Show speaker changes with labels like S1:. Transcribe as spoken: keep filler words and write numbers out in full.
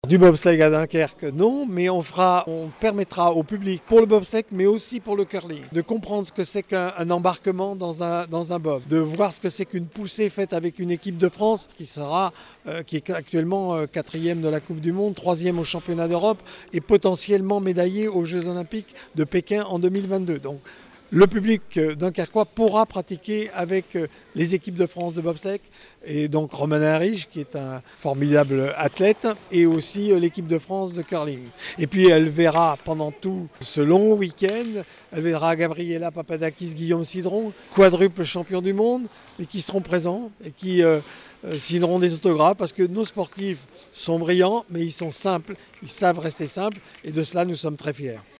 S1: Du bobsleigh à Dunkerque, non, mais on fera, on permettra au public, pour le bobsleigh, mais aussi pour le curling, de comprendre ce que c'est qu'un un embarquement dans un, dans un bob, de voir ce que c'est qu'une poussée faite avec une équipe de France qui sera, euh, qui est actuellement euh, quatrième de la Coupe du Monde, troisième au championnat d'Europe et potentiellement médaillée aux Jeux Olympiques de Pékin en deux mille vingt-deux. Donc, le public dunkerquois pourra pratiquer avec les équipes de France de bobsleigh et donc Romain Hinrich qui est un formidable athlète et aussi l'équipe de France de curling. Et puis elle verra pendant tout ce long week-end, elle verra Gabriela Papadakis, Guillaume Cidron, quadruple champion du monde et qui seront présents et qui euh, signeront des autographes parce que nos sportifs sont brillants mais ils sont simples, ils savent rester simples et de cela nous sommes très fiers.